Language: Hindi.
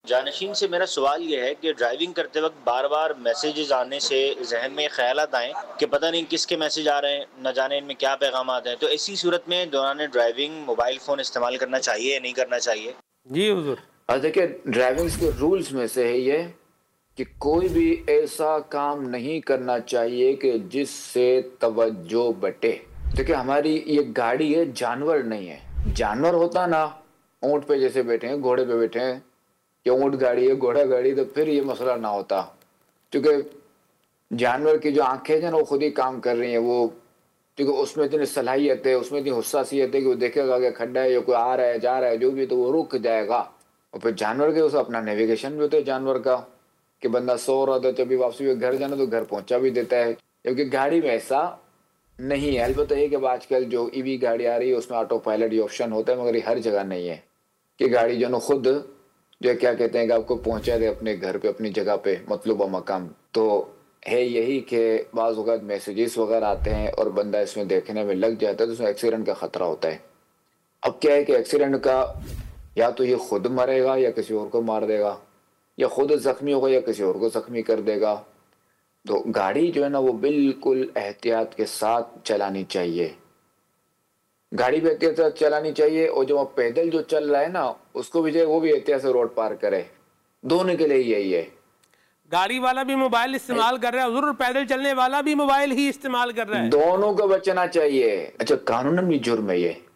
जानशीन से मेरा सवाल ये है कि ड्राइविंग करते वक्त बार बार मैसेजेस आने से जहन में ख्यालात आए कि पता नहीं किसके मैसेज आ रहे हैं, न जाने इनमें क्या पैगाम आते हैं। तो ऐसी सूरत में दौरान ड्राइविंग मोबाइल फ़ोन इस्तेमाल करना चाहिए या नहीं करना चाहिए? जी हुजूर। और देखिए, ड्राइविंग के रूल्स में से है ये कि कोई भी ऐसा काम नहीं करना चाहिए कि जिससे तवज्जो बटे। देखिए, हमारी ये गाड़ी है, जानवर नहीं है। जानवर होता ना, ऊंट पे जैसे बैठे हैं, घोड़े पे बैठे हैं, या ऊंट गाड़ी है, घोड़ा गाड़ी, तो फिर ये मसला ना होता। क्योंकि जानवर की जो आंखें हैं ना, वो खुद ही काम कर रही हैं। वो क्योंकि उसमें इतनी सलाहियत है, उसमें इतनी हुस्सासियत है कि वो देखेगा कि खड्डा है या कोई आ रहा है, जा रहा है, जो भी, तो वो रुक जाएगा। और फिर जानवर के उसे अपना नेविगेशन भी होता है जानवर का, कि बंदा सो रहा था, जब भी वापसी में घर जाना तो घर पहुंचा भी देता है। जबकि गाड़ी में ऐसा नहीं है। अलबत्ता ये कि आजकल जो ईवी गाड़ी आ रही है उसमें ऑटो पायलट ये ऑप्शन होता है, मगर ये हर जगह नहीं है कि गाड़ी जो ना खुद जो क्या कहते हैं कि आपको पहुंचा दे अपने घर पे, अपनी जगह पे, मतलूबा मकाम। तो है यही कि बाज़ वक़्त मैसेजेस वगैरह आते हैं और बंदा इसमें देखने में लग जाता है तो उसमें एक्सीडेंट का ख़तरा होता है। अब क्या है कि एक्सीडेंट का या तो ये खुद मरेगा या किसी और को मार देगा, या खुद ज़ख्मी होगा या किसी और को ज़ख्मी कर देगा। तो गाड़ी जो है ना वो बिल्कुल एहतियात के साथ चलानी चाहिए। गाड़ी भी एहतियात से चलानी चाहिए, और जो पैदल जो चल रहा है ना उसको भी जो है वो भी एहतियात से रोड पार करे। दोनों के लिए यही है। गाड़ी वाला भी मोबाइल इस्तेमाल कर रहा है हुजूर, पैदल चलने वाला भी मोबाइल ही इस्तेमाल कर रहा है। दोनों को बचना चाहिए। अच्छा, कानूनन भी जुर्म है ये।